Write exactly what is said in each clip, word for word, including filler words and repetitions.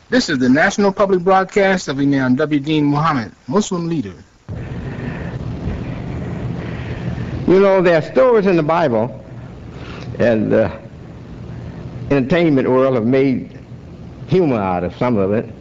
This is the National Public Broadcast of Imam W. Deen Muhammad, Muslim leader. You know, there are stories in the Bible, and the entertainment world have made humor out of some of it.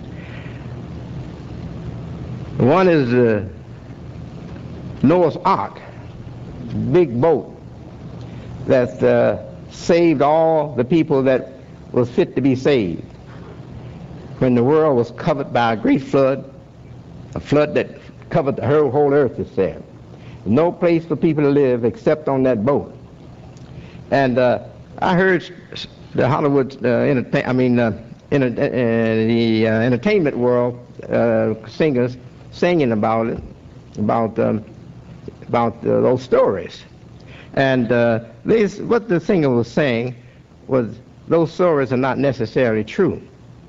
One is uh, Noah's Ark, big boat that uh, saved all the people that was fit to be saved when the world was covered by a great flood, a flood that covered the whole, whole earth, it said. No place for people to live except on that boat. And uh, I heard the Hollywood, uh, entertain, I mean, uh, in, uh, the uh, entertainment world uh, singers singing about it, about um, about uh, those stories. And uh, this, what the singer was saying was those stories are not necessarily true.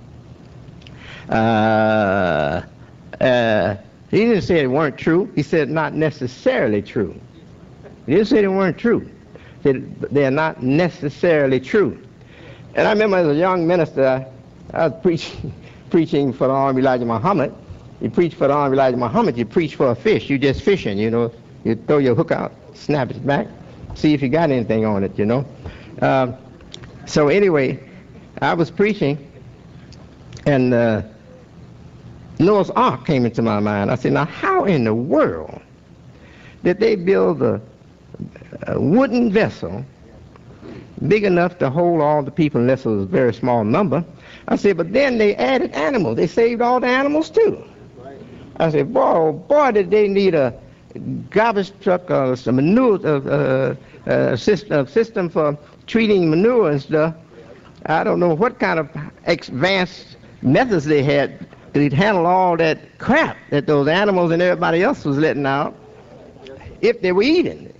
Uh, uh, he didn't say they weren't true. He said not necessarily true. He didn't say they weren't true. He said they're not necessarily true. And I remember as a young minister, I was preaching, preaching for the Honorable Elijah Muhammad. You preach for the Honorable Elijah Muhammad, you preach for a fish. You just fishing, you know. You throw your hook out, snap it back, see if you got anything on it, you know. Uh, so anyway, I was preaching, and uh, Noah's Ark came into my mind. I said, now how in the world did they build a, a wooden vessel big enough to hold all the people unless it was a very small number? I said, but then they added animals. They saved all the animals too. I said, boy, oh boy, did they need a garbage truck or some manure uh, uh, system, system for treating manure and stuff. I don't know what kind of advanced methods they had to handle all that crap that those animals and everybody else was letting out if they were eating.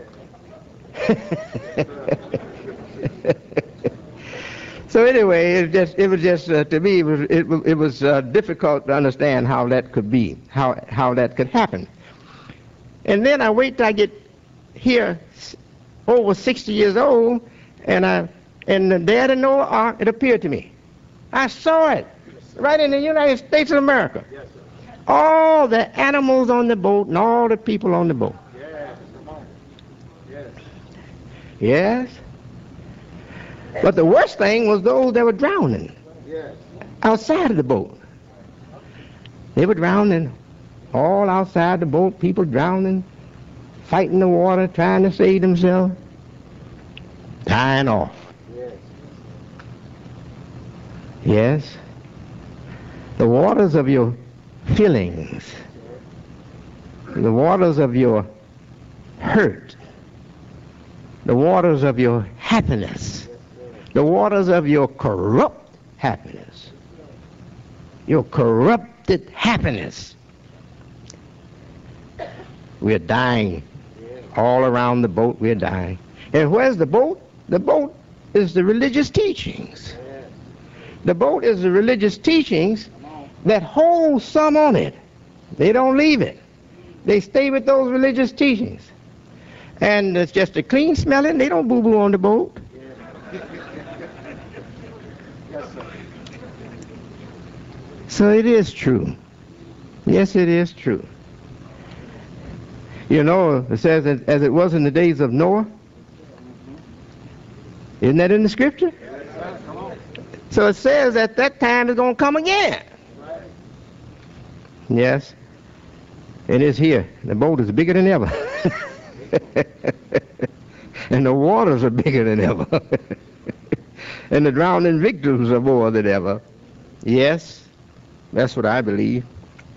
So anyway, it just it was just uh, to me it was it, it was uh, difficult to understand how that could be, how how that could happen. And then I wait till I get here over sixty years old, and I and the day of the Noah Ark, it appeared to me. I saw it right in the United States of America. Yes, sir. All the animals on the boat and all the people on the boat. Yes, come on. Yes. Yes. But the worst thing was those that were drowning. Yes. Outside of the boat. They were drowning all outside the boat, people drowning, fighting the water, trying to save themselves, dying off. Yes. Yes. The waters of your feelings, the waters of your hurt, the waters of your happiness, the waters of your corrupt happiness, your corrupted happiness. We're dying. All around the boat, we're dying. And where's the boat? The boat is the religious teachings. The boat is the religious teachings that hold some on it. They don't leave it. They stay with those religious teachings. And it's just a clean smelling. They don't boo-boo on the boat. So it is true. Yes, it is true. You know, it says that as it was in the days of Noah. Isn't that in the scripture? So it says that that time is going to come again. Yes. It is here. The boat is bigger than ever. And the waters are bigger than ever. And the drowning victims are more than ever. Yes. That's what I believe.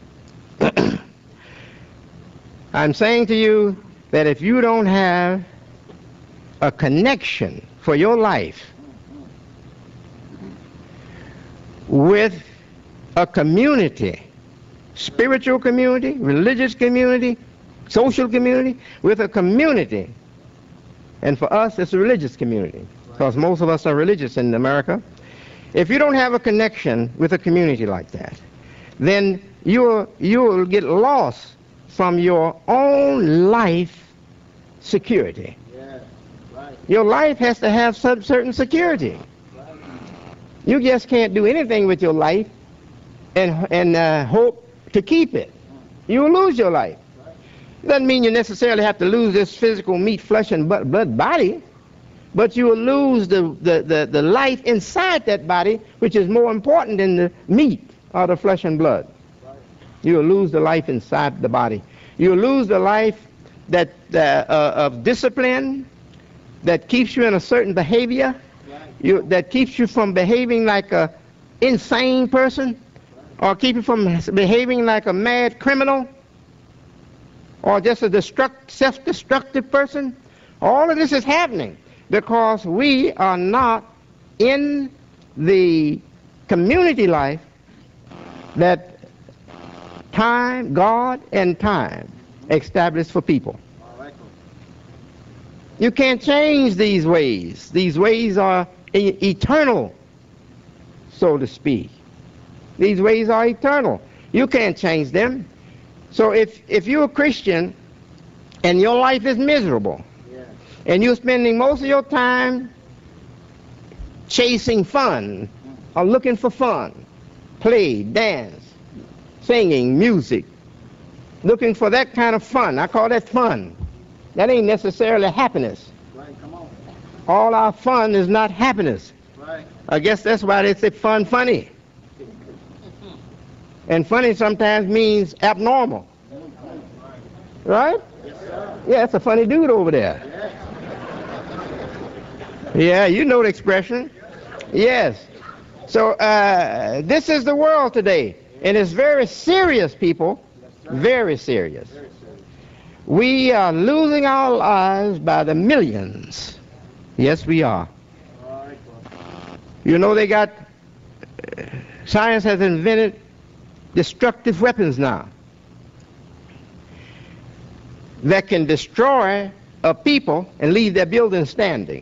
I'm saying to you that if you don't have a connection for your life with a community, spiritual community, religious community, social community, with a community, and for us it's a religious community, because most of us are religious in America. If you don't have a connection with a community like that, then you'll, you'll get lost from your own life security. Yeah, right. Your life has to have some certain security. Right. You just can't do anything with your life and, and uh, hope to keep it. You will lose your life. Doesn't mean you necessarily have to lose this physical meat, flesh, and blood body, but you will lose the, the, the, the life inside that body, which is more important than the meat or the flesh and blood. You will lose the life inside the body. You will lose the life that uh, uh, of discipline that keeps you in a certain behavior, you, that keeps you from behaving like a insane person, or keep you from behaving like a mad criminal, or just a destruct, self-destructive person. All of this is happening because we are not in the community life that time, God and time established for people. You can't change these ways. These ways are e- eternal, so to speak. These ways are eternal. You can't change them. So if, if you're a Christian and your life is miserable, yeah, and you're spending most of your time chasing fun or looking for fun, play, dance, singing, music, looking for that kind of fun, I call that fun. That ain't necessarily happiness. Right, come on. All our fun is not happiness. Right. I guess that's why they say fun funny. And funny sometimes means abnormal. Right? Yes, sir. Yeah, it's a funny dude over there. Yes. Yeah, you know the expression. Yes. So uh, this is the world today. And it's very serious, people. Very serious. We are losing our lives by the millions. Yes, we are. You know, they got, uh, science has invented destructive weapons now that can destroy a people and leave their buildings standing.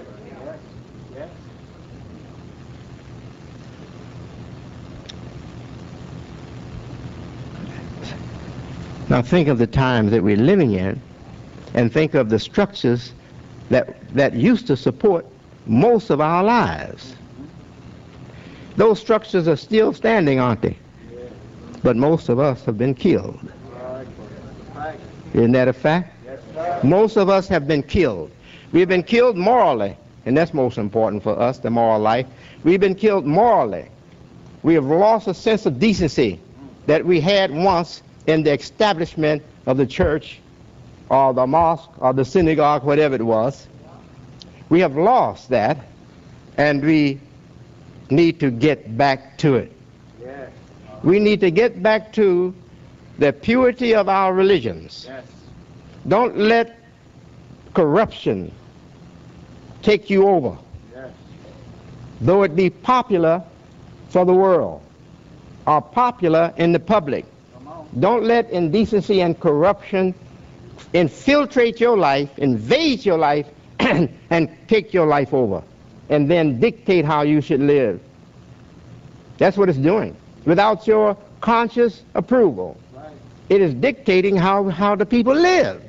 Now think of the times that we're living in, and think of the structures that, that used to support most of our lives. Those structures are still standing, aren't they? But most of us have been killed. Isn't that a fact? Most of us have been killed. We've been killed morally, and that's most important for us, the moral life. We've been killed morally. We have lost a sense of decency that we had once in the establishment of the church or the mosque or the synagogue, whatever it was. We have lost that, and we need to get back to it. Yes. We need to get back to the purity of our religions. Yes. Don't let corruption take you over, Yes. though it be popular for the world or popular in the public. Don't let indecency and corruption infiltrate your life, invade your life, and take your life over, and then dictate how you should live. That's what it's doing. Without your conscious approval, Right. it is dictating how, how the people live.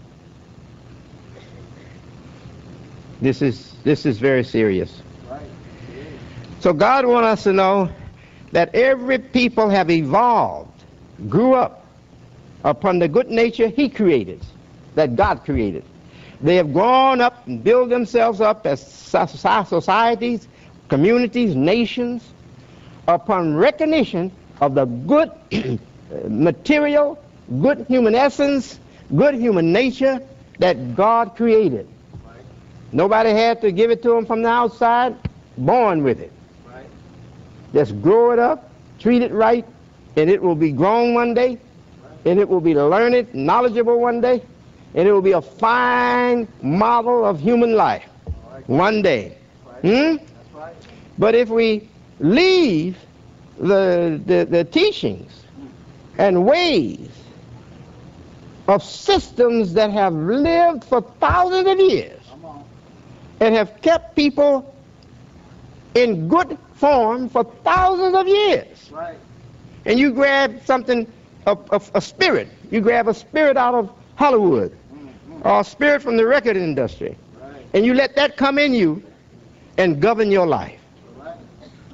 This is, this is very serious. Right. So God wants us to know that every people have evolved, grew up upon the good nature He created, that God created. They have grown up and built themselves up as societies, communities, nations, upon recognition of the good material, good human essence, good human nature that God created. Right. Nobody had to give it to them from the outside, born with it. Right. Just grow it up, treat it right, and it will be grown one day, and it will be learned, knowledgeable one day, and it will be a fine model of human life one day. Hmm? But if we leave the, the, the teachings and ways of systems that have lived for thousands of years and have kept people in good form for thousands of years, Right. and you grab something, a, a, a spirit, you grab a spirit out of Hollywood, or a spirit from the record industry, Right. and you let that come in you and govern your life. Right.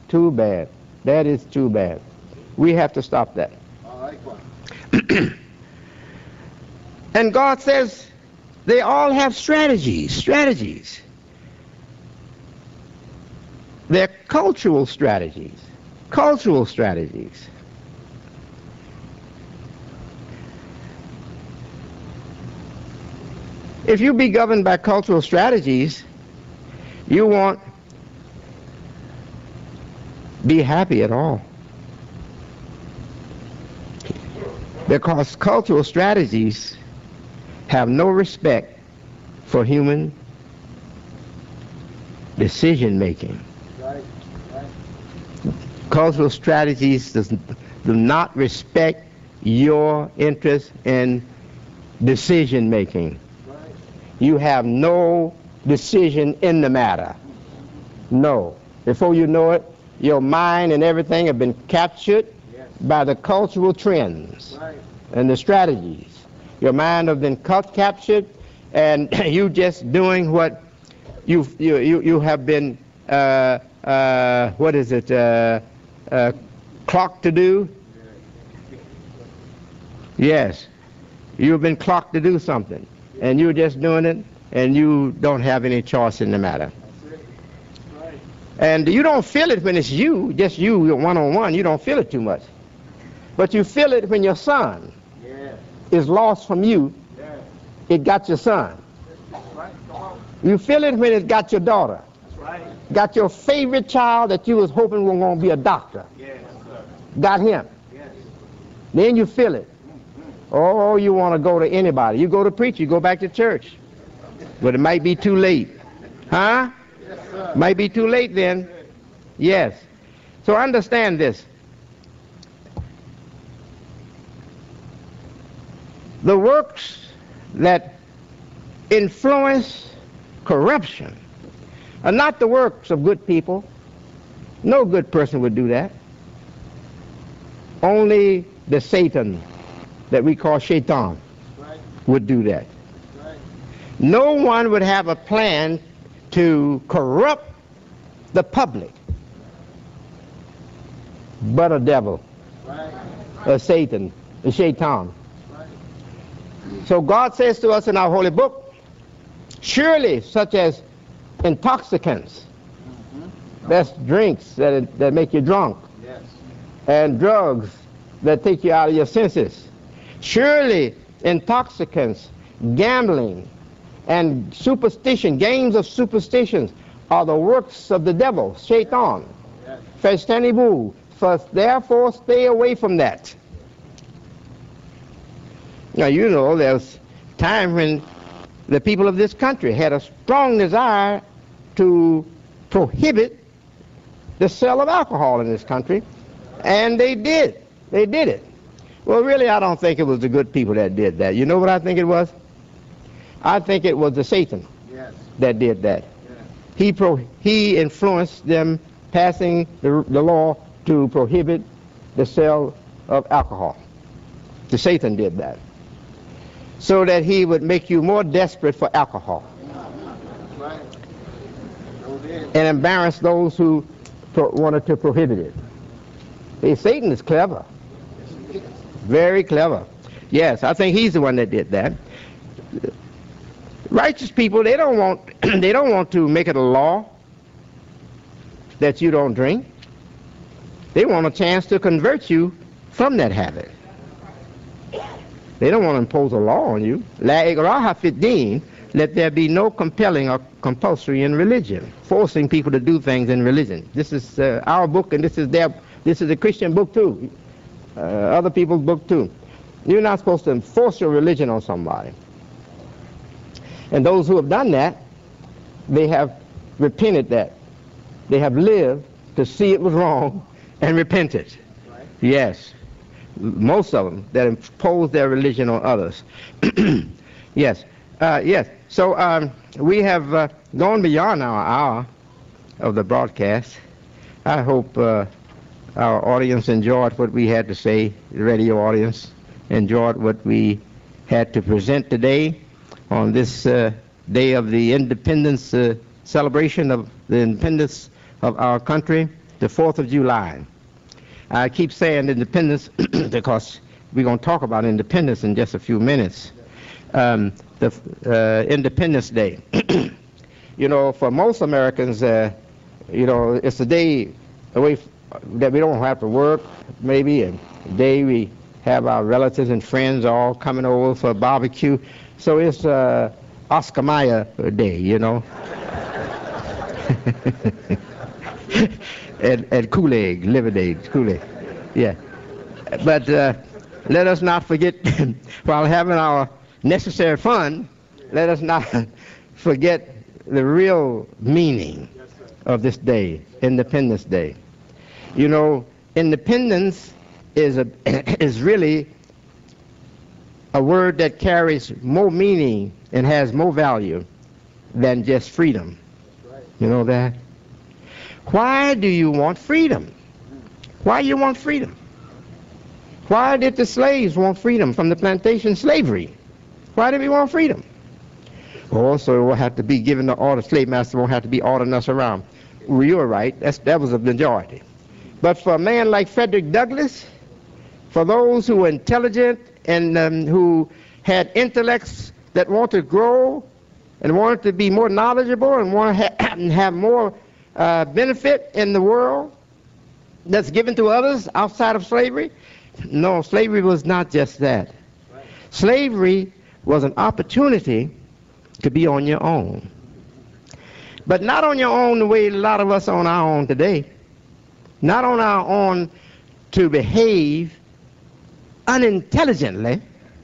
Too bad. That is too bad. We have to stop that. All right, and God says they all have strategies, strategies. They're cultural strategies, cultural strategies. If you be governed by cultural strategies, you won't be happy at all. Because cultural strategies have no respect for human decision making. Right, right. Cultural strategies does, do not respect your interest in decision making. Right. You have no decision in the matter. No. Before you know it, your mind and everything have been captured Yes. by the cultural trends Right. and the strategies. Your mind have been cut, captured, and you just doing what you you you, you have been uh, uh, what is it uh, uh, clocked to do? Yes, you've been clocked to do something, and you're just doing it, and you don't have any choice in the matter. That's it. Right. And you don't feel it when it's you, just you one on one. You don't feel it too much, but you feel it when your son Yeah. is lost from you. Yeah. It got your son. Right. Come on. You feel it when it got your daughter. That's right. Got your favorite child that you was hoping was going to be a doctor. Yes, sir. Got him. Yes. Then you feel it. Oh, you want to go to anybody. You go to preach, you go back to church. But it might be too late. Huh? Yes, sir. Might be too late then. Yes. So understand this. The works that influence corruption are not the works of good people. No good person would do that. Only the Satan that we call Shaitan Right. would do that. Right. No one would have a plan to corrupt the public but a devil, Right. a Satan, a Shaitan. Right. So God says to us in our holy book, surely such as intoxicants, that's drinks that, that make you drunk, Yes. and drugs that take you out of your senses. Surely intoxicants, gambling, and superstition, games of superstitions are the works of the devil, Shaitan. Yes. Festanibu. First, therefore, stay away from that. Now, you know, there's time when the people of this country had a strong desire to prohibit the sale of alcohol in this country, and they did. They did it. Well, really, I don't think it was the good people that did that. You know what I think it was? I think it was the Satan Yes. that did that. Yes. He pro he influenced them passing the, the law to prohibit the sale of alcohol. The Satan did that, so that he would make you more desperate for alcohol Right. So did. and embarrass those who pro wanted to prohibit it. Hey, Satan is clever, very clever. Yes, I think he's the one that did that. Righteous people, they don't want they don't want to make it a law that you don't drink. They want a chance to convert you from that habit. They don't want to impose a law on you. La ikraha fid din, let there be no compelling or compulsory in religion, forcing people to do things in religion. This is uh, our book, and this is their. This is a Christian book too. Uh, other people's book too. You're not supposed to enforce your religion on somebody. And those who have done that, they have repented that. They have lived to see it was wrong and repented. Right. Yes. Most of them that impose their religion on others. Yes. Uh, yes. So um, we have uh, gone beyond our hour of the broadcast. I hope uh, our audience enjoyed what we had to say, the radio audience enjoyed what we had to present today on this uh, day of the independence uh, celebration of the independence of our country. the fourth of July. I keep saying independence because we're going to talk about independence in just a few minutes. Um, the uh, Independence Day. You know, for most Americans, uh, you know, it's a day away f- that we don't have to work, maybe, and a day we have our relatives and friends all coming over for a barbecue. So it's uh, Oscar Mayer Day, you know. and, and Kool-Aid, Liver-Aid, Kool-Aid, yeah. But uh, let us not forget, while having our necessary fun, let us not forget the real meaning of this day, Independence Day. You know, independence is a is really a word that carries more meaning and has more value than just freedom. You know that? Why do you want freedom? Why you want freedom? Why did the slaves want freedom from the plantation slavery? Why did we want freedom? Also, it will have to be given the order. Slave master won't have to be ordering us around. Well, you were right. That's, that was a majority. But for a man like Frederick Douglass, for those who were intelligent and um, who had intellects that wanted to grow and wanted to be more knowledgeable and want to ha- have more uh, benefit in the world that's given to others outside of slavery, no, slavery was not just that. Slavery was an opportunity to be on your own. But not on your own the way a lot of us are on our own today. Not on our own to behave unintelligently,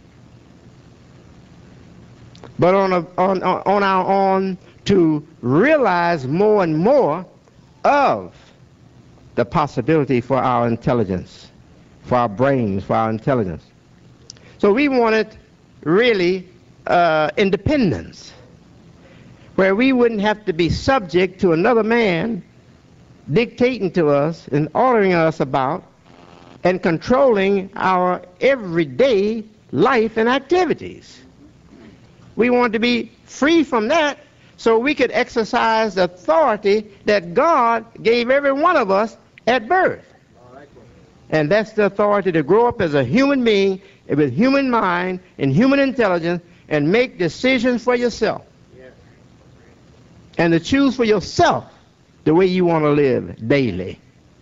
but on, a, on, on our own to realize more and more of the possibility for our intelligence, for our brains, for our intelligence. So we wanted really uh, independence, where we wouldn't have to be subject to another man dictating to us and ordering us about and controlling our everyday life and activities. We wanted to be free from that so we could exercise the authority that God gave every one of us at birth. And that's the authority to grow up as a human being with human mind and human intelligence and make decisions for yourself. And to choose for yourself the way you want to live daily.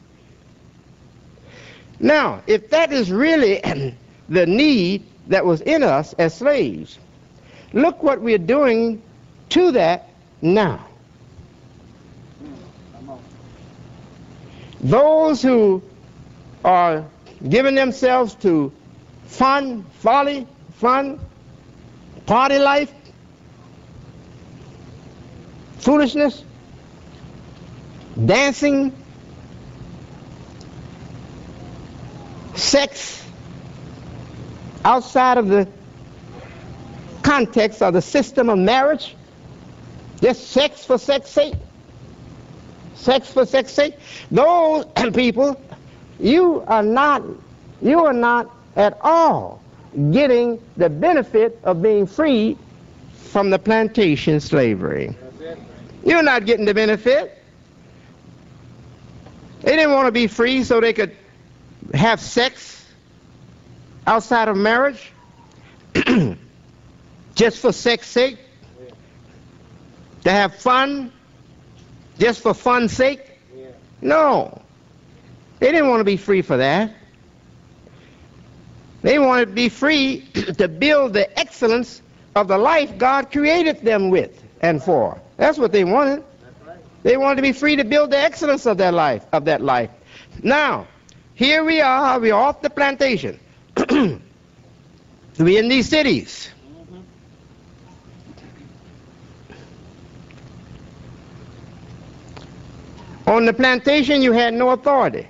Now, if that is really the need that was in us as slaves, look what we're doing to that now. Those who are giving themselves to fun, folly, fun, party life, foolishness, dancing, sex outside of the context of the system of marriage, just sex for sex sake, sex for sex sake, those people, you are not, you are not at all getting the benefit of being free from the plantation slavery. You're not getting the benefit. They didn't want to be free so they could have sex outside of marriage just for sex sake, to have fun just for fun's sake. No, they didn't want to be free for that. They wanted to be free to build the excellence of the life God created them with and for. That's what they wanted. They wanted to be free to build the excellence of their life, of that life. Now, here we are, we're off the plantation. We're in these cities. On the plantation, you had no authority.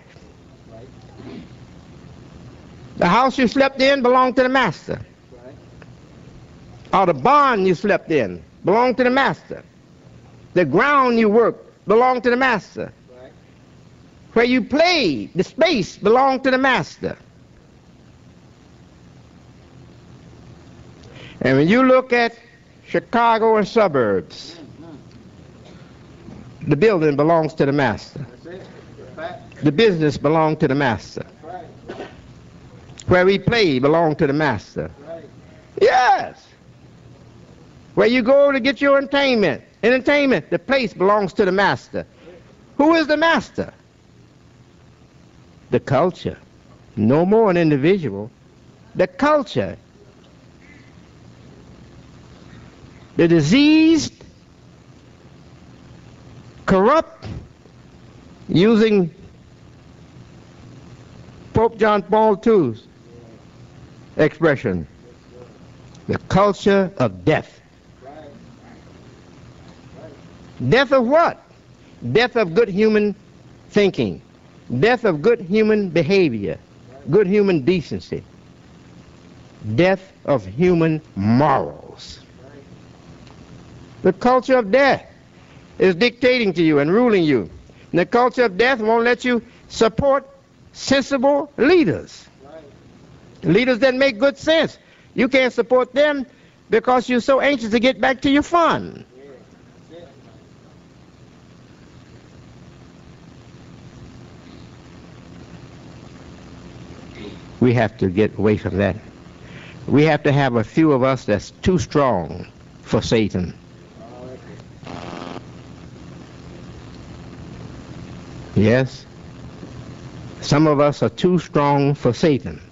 The house you slept in belonged to the master. Or the barn you slept in belonged to the master. The ground you worked belonged to the master. Right. Where you played, the space belonged to the master. And when you look at Chicago and suburbs, the building belongs to the master. The business belonged to the master. Where we play belonged to the master. Yes. Where you go to get your entertainment, entertainment, the place belongs to the master. Who is the master? The culture. No more an individual. The culture. The diseased, corrupt, using Pope John Paul the Second's expression, the culture of death. Death of what? Death of good human thinking, death of good human behavior, good human decency, death of human morals. The culture of death is dictating to you and ruling you. And the culture of death won't let you support sensible leaders. Leaders that make good sense. You can't support them because you're so anxious to get back to your fun. We have to get away from that. We have to have a few of us that's too strong for Satan. Yes? Some of us are too strong for Satan.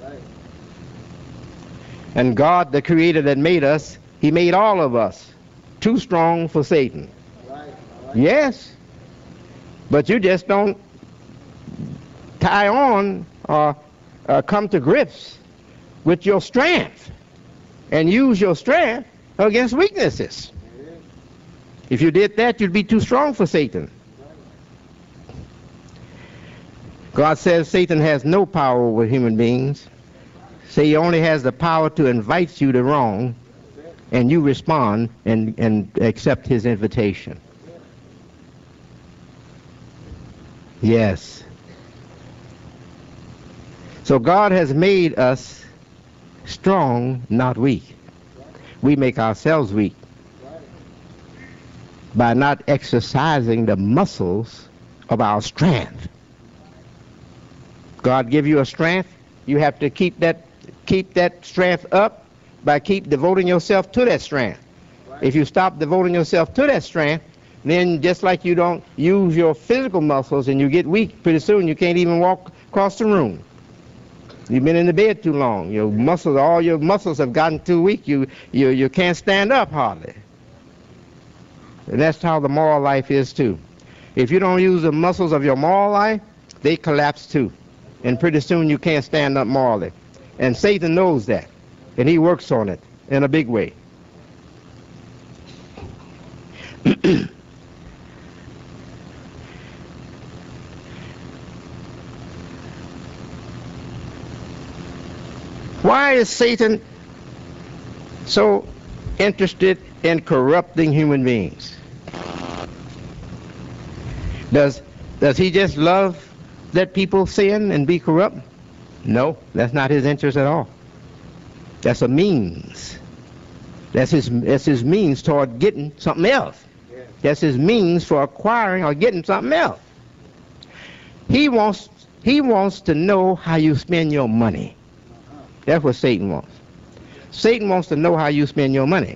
And God, the Creator that made us, He made all of us too strong for Satan. Yes. But you just don't tie on or uh, come to grips with your strength and use your strength against weaknesses. If you did that, you'd be too strong for Satan. God says Satan has no power over human beings. So he only has the power to invite you to wrong, and you respond and, and accept his invitation. Yes. So God has made us strong, not weak. We make ourselves weak by not exercising the muscles of our strength. God give you a strength, you have to keep that keep that strength up by keep devoting yourself to that strength. Right. If you stop devoting yourself to that strength, then just like you don't use your physical muscles and you get weak, pretty soon you can't even walk across the room. You've been in the bed too long. Your muscles, all your muscles have gotten too weak. You you you can't stand up hardly. And that's how the moral life is too. If you don't use the muscles of your moral life, they collapse too. And pretty soon you can't stand up morally. And Satan knows that. And he works on it in a big way. Why is Satan so interested in corrupting human beings? Does, does he just love let people sin and be corrupt? No, that's not his interest at all. That's a means. That's his, that's his means toward getting something else. Yeah. That's his means for acquiring or getting something else. He wants, he wants to know how you spend your money. That's what Satan wants. Satan wants to know how you spend your money.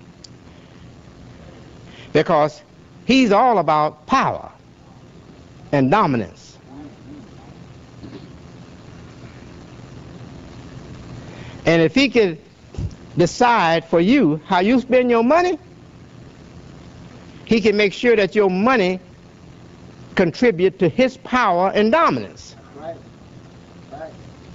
Because he's all about power and dominance. And if he could decide for you how you spend your money, he can make sure that your money contribute to his power and dominance. Right. Right.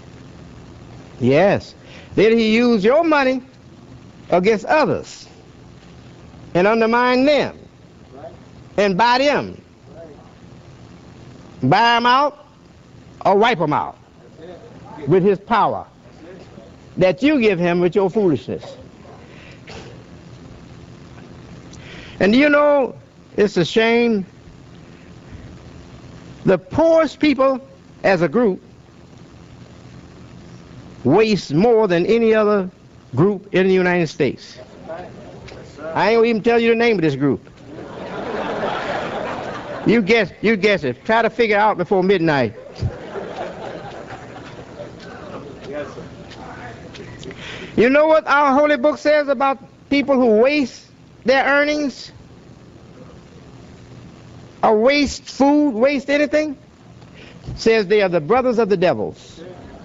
Yes. Then he use your money against others and undermine them. Right. And buy them. Right. Buy them out or wipe them out with his power that you give him with your foolishness. And do you know, it's a shame, the poorest people as a group waste more than any other group in the United States. I ain't gonna even tell you the name of this group. You guess, you guess it. Try to figure it out before midnight. You know what our holy book says about people who waste their earnings? Or waste food, waste anything? It says they are the brothers of the devils.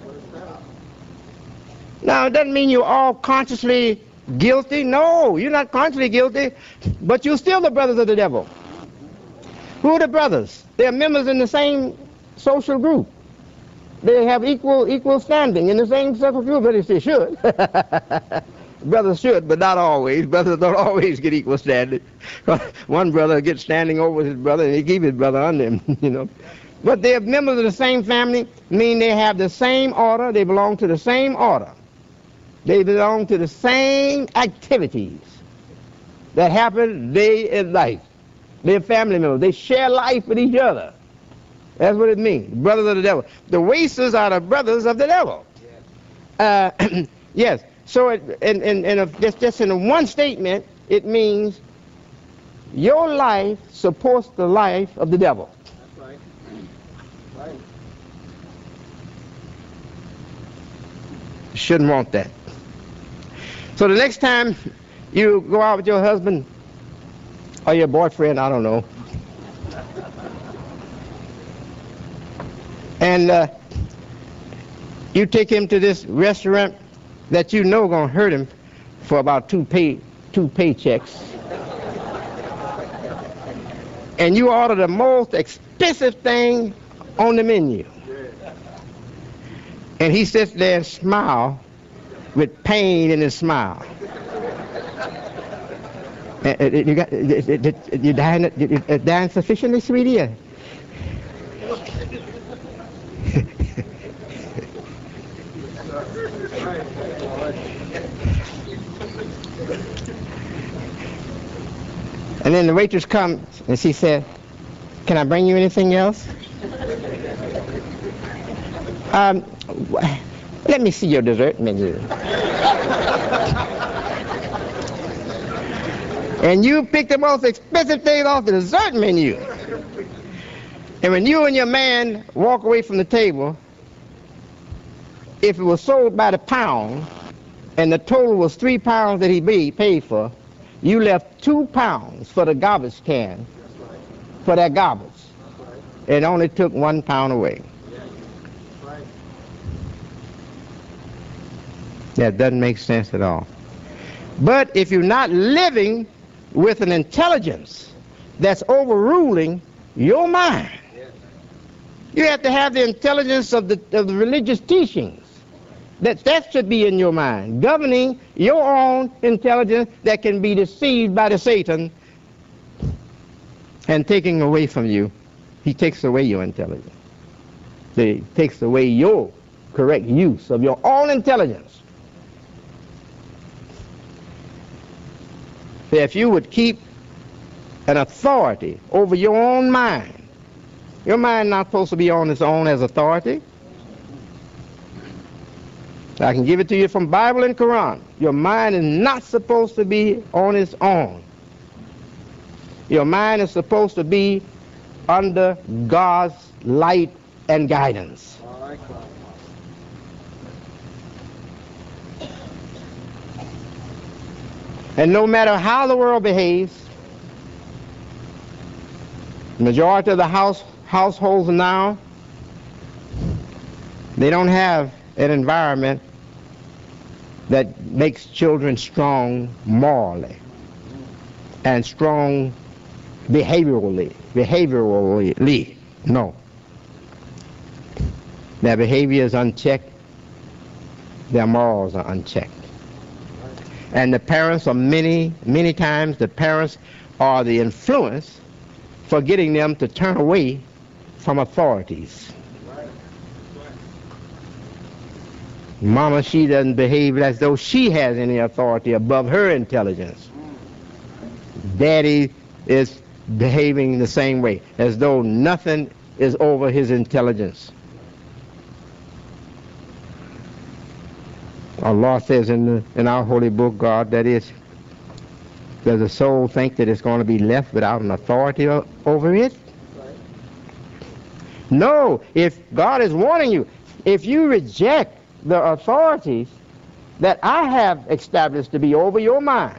Now, it doesn't mean you're all consciously guilty. No, you're not consciously guilty, but you're still the brothers of the devil. Who are the brothers? They're members in the same social group. They have equal equal standing in the same social group, but they should. Brothers should, but not always. Brothers don't always get equal standing. One brother gets standing over his brother, and he keeps his brother under him, you know. But they're members of the same family, mean they have the same order, they belong to the same order. They belong to the same activities that happen day in life. They're family members. They share life with each other. That's what it means. Brothers of the devil. The wasters are the brothers of the devil. Uh, yes. So, it, in, in, in a, just, just in a one statement, it means your life supports the life of the devil. That's right. Right. You shouldn't want that. So the next time you go out with your husband or your boyfriend, I don't know, and uh, you take him to this restaurant that you know gonna hurt him for about two pay two paychecks, and you order the most expensive thing on the menu, and he sits there and smiles with pain in his smile. Uh, uh, you got, uh, uh, you dying, uh, dying sufficiently, sweetie? Uh, And then the waitress comes and she said, "Can I bring you anything else?" um, let me see your dessert menu. And you pick the most expensive things off the dessert menu. And when you and your man walk away from the table, if it was sold by the pound and the total was three pounds that he paid for, you left two pounds for the garbage can for that garbage. It only took one pound away. That doesn't make sense at all. But if you're not living with an intelligence that's overruling your mind, you have to have the intelligence of the, of the religious teachings. That that should be in your mind, governing your own intelligence that can be deceived by the Satan and taking away from you. He takes away your intelligence. He takes away your correct use of your own intelligence. If you would keep an authority over your own mind, your mind not supposed to be on its own as authority. I can give it to you from Bible and Quran. Your mind is not supposed to be on its own. Your mind is supposed to be under God's light and guidance. And no matter how the world behaves, the majority of the house, households now, they don't have an environment that makes children strong morally and strong behaviorally. Behaviorally, no. Their behavior is unchecked. Their morals are unchecked. And the parents are many, many times the parents are the influence for getting them to turn away from authorities. Mama, she doesn't behave as though she has any authority above her intelligence. Daddy is behaving the same way, as though nothing is over his intelligence. Allah says in, the, in our holy book, God, that is, does the soul think that it's going to be left without an authority o- over it? No, if God is warning you, if you reject the authorities that I have established to be over your mind,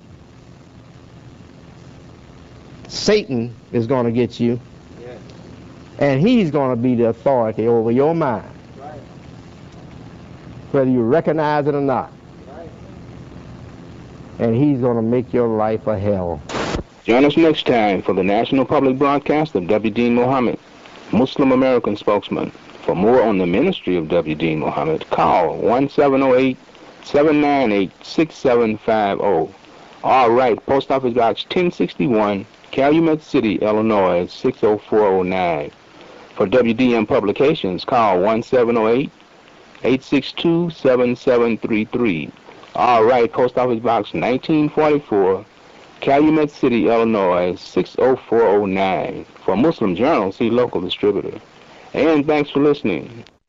Satan is going to get you, Yes. and he's going to be the authority over your mind, Right. whether you recognize it or not. Right. And he's going to make your life a hell. Join us next time for the National Public Broadcast of W. Deen Muhammad, Muslim American spokesman. For more on the ministry of W. Deen Muhammad, call one seven zero eight, seven nine eight, six seven five zero. All right, Post Office Box ten sixty-one, Calumet City, Illinois, six oh four oh nine. For W D M Publications, call one seven zero eight, eight six two, seven seven three three. All right, Post Office Box nineteen forty-four, Calumet City, Illinois, six oh four oh nine. For Muslim Journal, see local distributor. And thanks for listening.